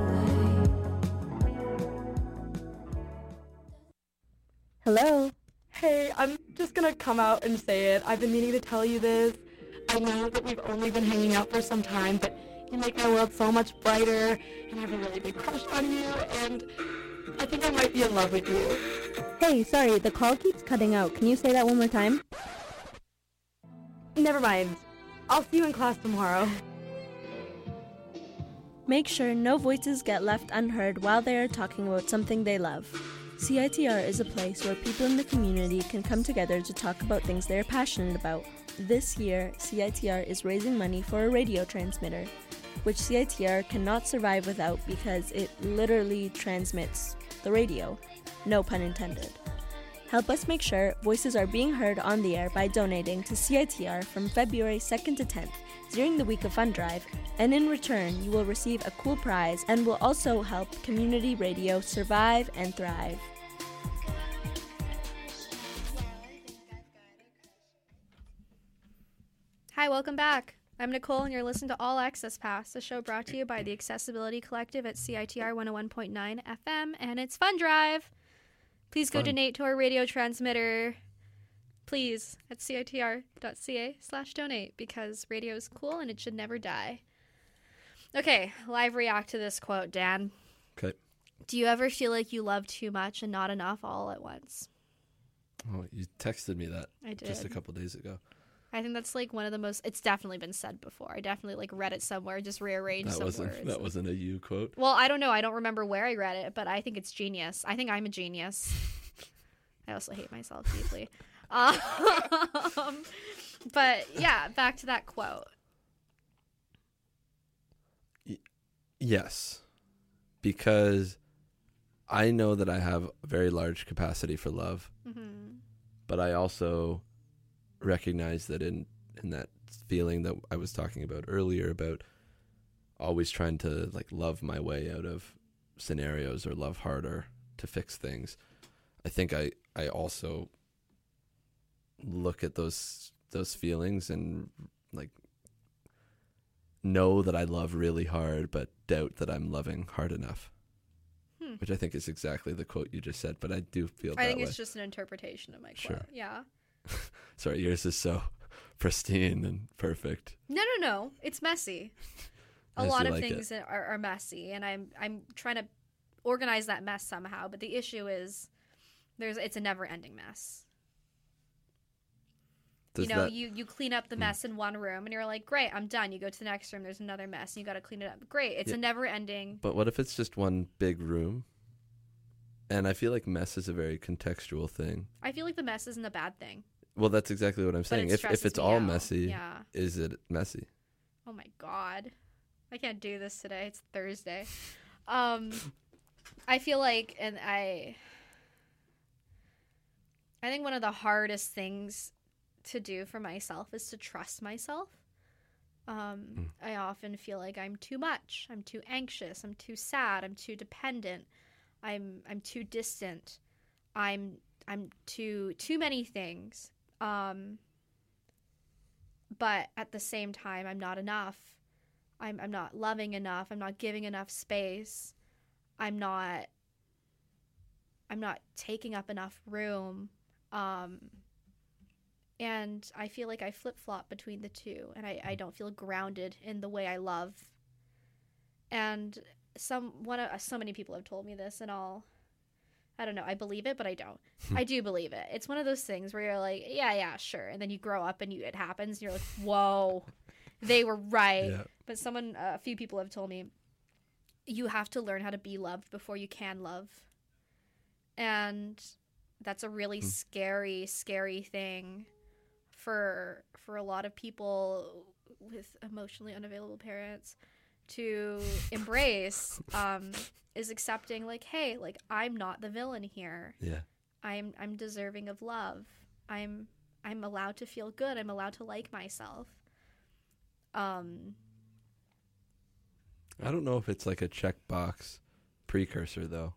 Hello? Hey, I'm just gonna come out and say it. I've been meaning to tell you this. I know that we've only been hanging out for some time, but you make my world so much brighter, and I have a really big crush on you, and I think I might be in love with you. Hey, sorry, the call keeps cutting out. Can you say that one more time? Never mind. I'll see you in class tomorrow. Make sure no voices get left unheard while they are talking about something they love. C I T R is a place where people in the community can come together to talk about things they are passionate about. This year, C I T R is raising money for a radio transmitter, which C I T R cannot survive without because it literally transmits the radio. No pun intended. Help us make sure voices are being heard on the air by donating to C I T R from February second to tenth during the week of Fund Drive, and in return you will receive a cool prize and will also help community radio survive and thrive. Hi, welcome back. I'm Nicole, and you're listening to All Access Pass, a show brought to you by the Accessibility Collective at C I T R one oh one point nine F M, and it's Fund Drive. Please go Fun. donate to our radio transmitter, please, at citr.ca slash donate, because radio is cool and it should never die. Okay, live react to this quote, Dan. Okay. Do you ever feel like you love too much and not enough all at once? Oh, you texted me that I did. just a couple days ago. I think that's like one of the most, it's definitely been said before. I definitely like read it somewhere, just rearranged That some wasn't words. that wasn't a you quote. Well, I don't know. I don't remember where I read it, but I think it's genius. I think I'm a genius. I also hate myself deeply. Um, but yeah, back to that quote. Y- yes, because I know that I have a very large capacity for love, Mm-hmm. but I also recognize that in in that feeling that I was talking about earlier about always trying to like love my way out of scenarios or love harder to fix things. I think I, I also look at those those feelings and like know that I love really hard but doubt that I'm loving hard enough. Hmm. Which I think is exactly the quote you just said, but I do feel I that think way. it's just an interpretation of my quote. Sure. Yeah. Sorry, yours is so pristine and perfect. No, no, no. It's messy. A As lot you of like things are, are messy, and I'm I'm trying to organize that mess somehow. But the issue is, there's it's a never-ending mess. Does you know, that- you, you clean up the mess in one room, and you're like, great, I'm done. You go to the next room, there's another mess, and you got to clean it up. Great, it's Yeah. a never-ending. But what if it's just one big room? And I feel like mess is a very contextual thing. I feel like the mess isn't a bad thing. Well, that's exactly what I'm But it saying. If stresses if it's me all out. messy, Yeah. is it messy? Oh my god, I can't do this today. It's Thursday. Um, I feel like, and I, I think one of the hardest things to do for myself is to trust myself. Um, Mm. I often feel like I'm too much. I'm too anxious. I'm too sad. I'm too dependent. I'm I'm too distant. I'm I'm too too many things. Um, but at the same time, I'm not enough. I'm I'm not loving enough. I'm not giving enough space. I'm not I'm not taking up enough room. Um, and I feel like I flip-flop between the two, and I, I don't feel grounded in the way I love. And some one of, so many people have told me this, and I'll I don't know, I believe it, but I don't. I do believe it. It's one of those things where you're like, yeah, yeah, sure, and then you grow up and you it happens, and you're like, whoa, they were right. Yeah. But someone, uh, a few people have told me, you have to learn how to be loved before you can love, and that's a really Hmm. scary, scary thing for for a lot of people with emotionally unavailable parents to embrace. Um, is accepting, like, hey, like, I'm not the villain here. Yeah. I'm I'm deserving of love. I'm I'm allowed to feel good. I'm allowed to like myself. Um. I don't know if it's like a checkbox precursor though.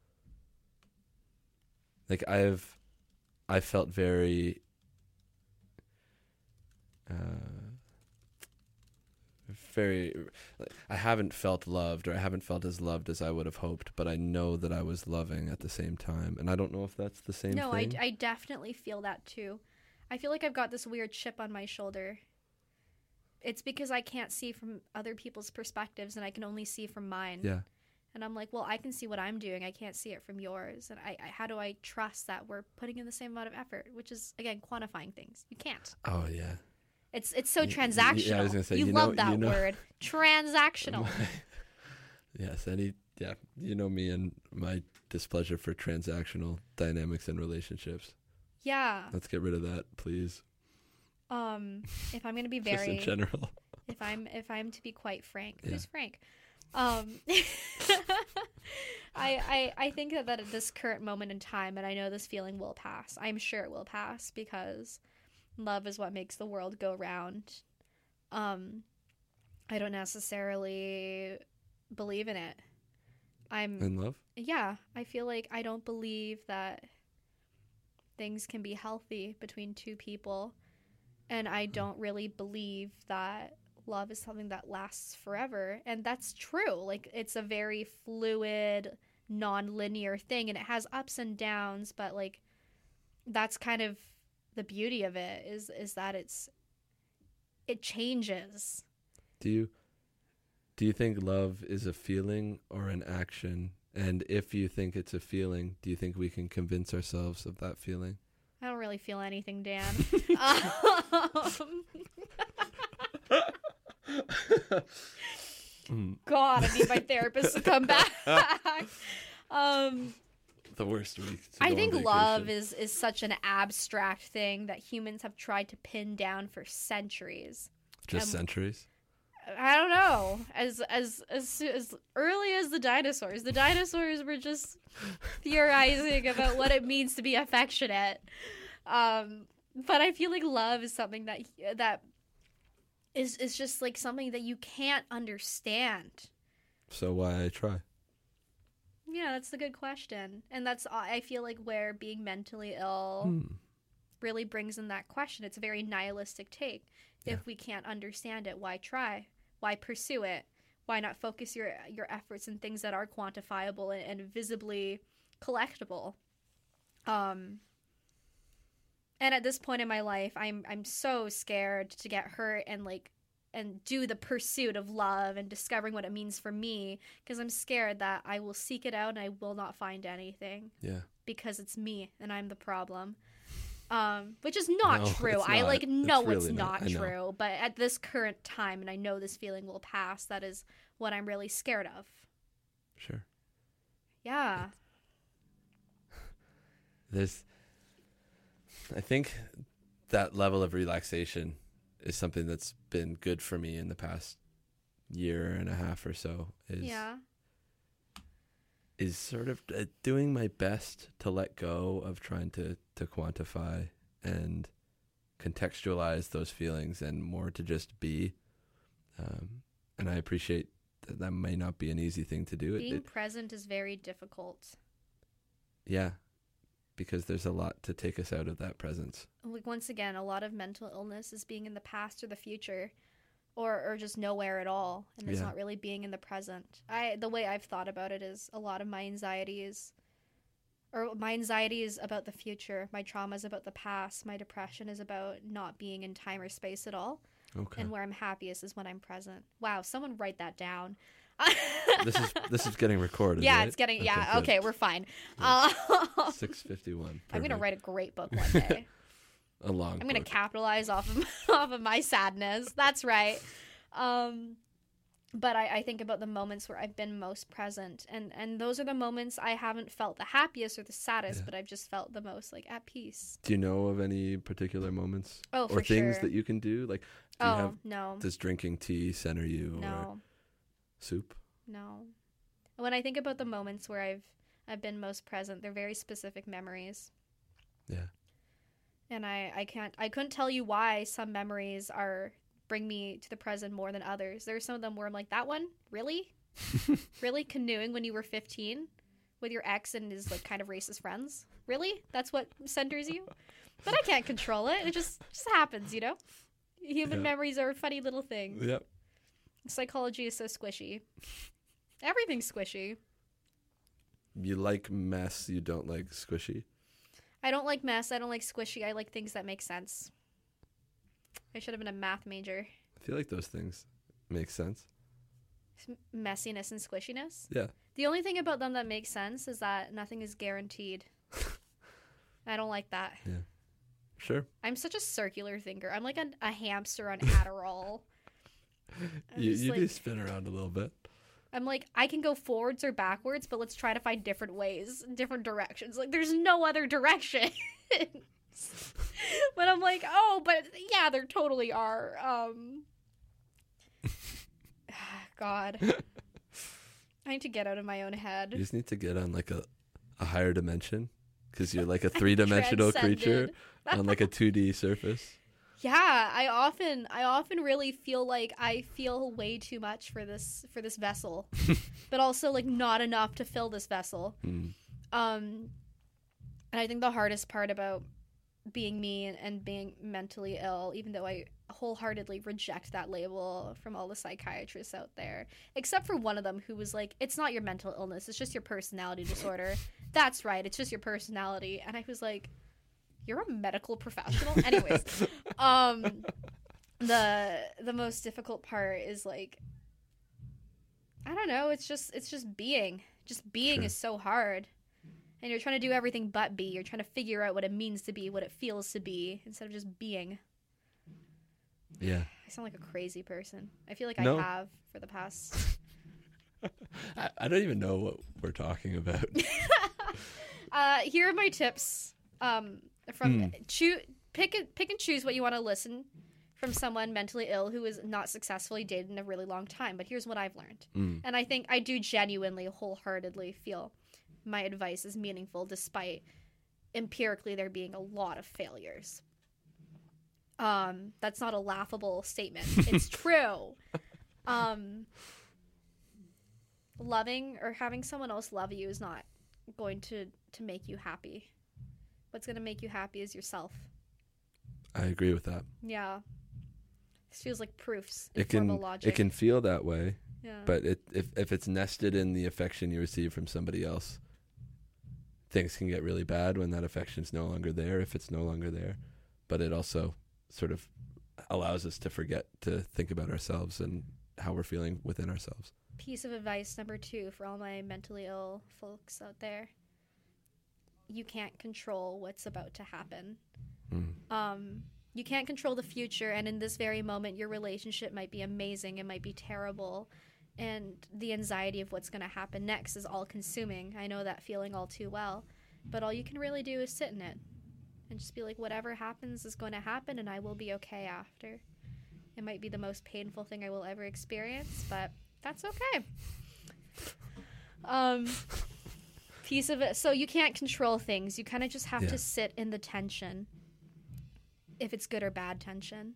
Like I've, I felt very uh, very, I haven't felt loved, or I haven't felt as loved as I would have hoped, but I know that I was loving at the same time. And I don't know if that's the same no, thing. No, I, I definitely feel that too. I feel like I've got this weird chip on my shoulder. It's because I can't see from other people's perspectives and I can only see from mine. Yeah. And I'm like, well, I can see what I'm doing. I can't see it from yours. And I, I how do I trust that we're putting in the same amount of effort, which is, again, quantifying things. You can't. Oh, yeah. It's it's so transactional. Yeah, I was gonna say, you, you love know, that you know, word. Transactional. My, yes, any yeah, you know me and my displeasure for transactional dynamics and relationships. Yeah. Let's get rid of that, please. Um, if I'm gonna be Just very in general. If I'm if I'm to be quite frank, Yeah. who's Frank? Um, I, I I think that, that at this current moment in time, and I know this feeling will pass. I'm sure it will pass because love is what makes the world go round. Um, I don't necessarily believe in it. I'm in love? Yeah, I feel like I don't believe that things can be healthy between two people, and I don't really believe that love is something that lasts forever. And that's true. Like, it's a very fluid, non-linear thing, and it has ups and downs, but like that's kind of the beauty of it is is that it's it changes. Do you do you think love is a feeling or an action? And if you think it's a feeling, do you think we can convince ourselves of that feeling? I don't really feel anything, Dan. um, God, I need my therapist to come back. um, the worst week. I think love is, is such an abstract thing that humans have tried to pin down for centuries. Just um, centuries? I don't know. As as as as early as the dinosaurs, the dinosaurs were just theorizing about what it means to be affectionate. Um, but I feel like love is something that that is is just like something that you can't understand. So why I try? Yeah, that's a good question, and that's I feel like where being mentally ill Hmm. really brings in that question. It's a very nihilistic take. Yeah. If we can't understand it, why try? Why pursue it? Why not focus your your efforts in things that are quantifiable and, and visibly collectible? Um, and at this point in my life, I'm I'm so scared to get hurt and like and do the pursuit of love and discovering what it means for me, because I'm scared that I will seek it out and I will not find anything. Yeah. Because it's me and I'm the problem. Um, which is not No, true. it's I not. like know It's it's, really not, not. I know. true, but at this current time, and I know this feeling will pass, that is what I'm really scared of. Sure. Yeah. There's, I think that level of relaxation is something that's been good for me in the past year and a half or so. Is Yeah. is sort of uh, doing my best to let go of trying to, to quantify and contextualize those feelings and more to just be. Um, and I appreciate that that may not be an easy thing to do. It- Being it, present is very difficult. yeah, because there's a lot to take us out of that presence. Like, once again, a lot of mental illness is being in the past or the future, or or just nowhere at all, and it's Yeah. not really being in the present. I the way I've thought about it is a lot of my anxiety is, or my anxiety is about the future. My trauma is about the past. My depression is about not being in time or space at all. Okay. And where I'm happiest is when I'm present. Wow, someone write that down. This is this is getting recorded. Yeah, right? it's getting. Okay, Yeah, good. okay, we're fine. Yeah. Uh, Six fifty one. I'm gonna write a great book one day. A long. I'm gonna book. capitalize off of off of my sadness. That's right. Um, but I, I think about the moments where I've been most present, and and those are the moments I haven't felt the happiest or the saddest, Yeah. but I've just felt the most like at peace. Do you know of any particular moments Oh, or for things sure. that you can do? Like, do Oh, you have no. does drinking tea center you or No, soup? no. When I think about the moments where I've I've been most present, they're very specific memories. Yeah. And I, I can't I couldn't tell you why some memories are bring me to the present more than others. There's some of them where I'm like, that one? Really? Really? Canoeing when you were fifteen with your ex and his like kind of racist friends? Really? That's what centers you? But I can't control it. It just just happens, you know? Human Yeah. memories are funny little things. Yep. Psychology is so squishy. Everything's squishy. You like mess, you don't like squishy? I don't like mess. I don't like squishy. I like things that make sense. I should have been a math major. I feel like those things make sense. Messiness and squishiness? Yeah. The only thing about them that makes sense is that nothing is guaranteed. I don't like that. Yeah. Sure. I'm such a circular thinker. I'm like a, a hamster on Adderall. you you like, do spin around a little bit. I'm like, I can go forwards or backwards, but let's try to find different ways, different directions. Like, there's no other direction. But I'm like, oh, but yeah, there totally are. Um, God. I need to get out of my own head. You just need to get on like a, a higher dimension because you're like a three-dimensional creature on like a two D surface. Yeah, I often I often really feel like I feel way too much for this for this vessel, but also like not enough to fill this vessel. Mm. Um, and I think the hardest part about being me and, and being mentally ill, even though I wholeheartedly reject that label from all the psychiatrists out there, except for one of them who was like, it's not your mental illness, it's just your personality disorder. That's right, it's just your personality. And I was like, you're a medical professional? Anyways, um, the the most difficult part is like, I don't know, it's just it's just being. Just being sure. is so hard. And you're trying to do everything but be. You're trying to figure out what it means to be, what it feels to be, instead of just being. Yeah. I sound like a crazy person. I feel like no. I have for the past... I, I don't even know what we're talking about. uh, here are my tips. Um, from Mm. choo- pick, and, pick and choose what you want to listen from someone mentally ill who is not successfully dated in a really long time. But here's what I've learned. Mm. And I think I do genuinely, wholeheartedly feel my advice is meaningful despite empirically there being a lot of failures. Um, that's not a laughable statement. It's true. Um, loving or having someone else love you is not going to, to make you happy. What's going to make you happy is yourself. I agree with that. Yeah. This feels like proofs. It can logic. it can feel that way. Yeah. But it, if if it's nested in the affection you receive from somebody else, things can get really bad when that affection's no longer there, if it's no longer there. But it also sort of allows us to forget to think about ourselves and how we're feeling within ourselves. Piece of advice number two for all my mentally ill folks out there. You can't control what's about to happen. Mm. Um, you can't control the future, and in this very moment, your relationship might be amazing, it might be terrible, and the anxiety of what's going to happen next is all-consuming. I know that feeling all too well, but all you can really do is sit in it and just be like, whatever happens is going to happen, and I will be okay after. It might be the most painful thing I will ever experience, but that's okay. Um... Piece of it. So you can't control things. You kind of just have yeah. to sit in the tension. If it's good or bad tension.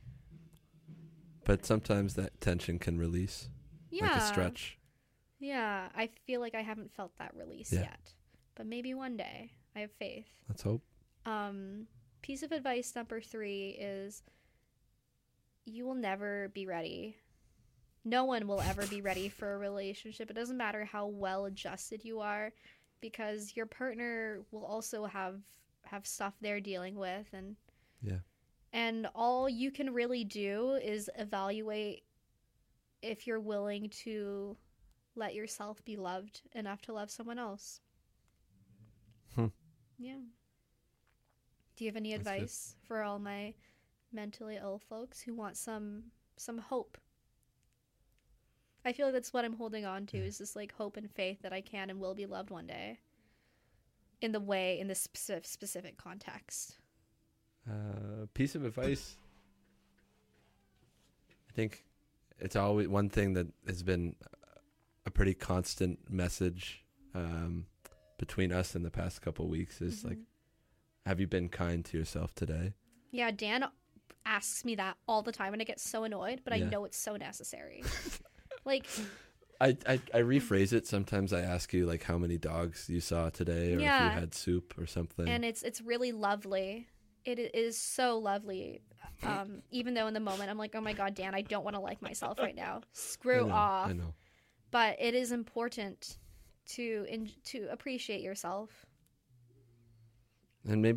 But sometimes that tension can release. Yeah. Like a stretch. Yeah. I feel like I haven't felt that release yeah. yet. But maybe one day. I have faith. Let's hope. Um, piece of advice number three is you will never be ready. No one will ever be ready for a relationship. It doesn't matter how well adjusted you are, because your partner will also have have stuff they're dealing with, and yeah. And all you can really do is evaluate if you're willing to let yourself be loved enough to love someone else. Hmm. Yeah. Do you have any That's advice good. for all my mentally ill folks who want some some hope? I feel like that's what I'm holding on to, is this like hope and faith that I can and will be loved one day. In the way, in this specific, specific context. Uh, piece of advice. I think it's always one thing that has been a pretty constant message um, between us in the past couple of weeks is mm-hmm. like, have you been kind to yourself today? Yeah, Dan asks me that all the time and I get so annoyed, but yeah. I know it's so necessary. Like, I, I I rephrase it. Sometimes I ask you like how many dogs you saw today, or yeah. if you had soup or something. And it's it's really lovely it is so lovely. Um, even though in the moment I'm like, oh my God, Dan, I don't want to like myself right now. Screw I know, off. I know. But it is important to in, to appreciate yourself. And maybe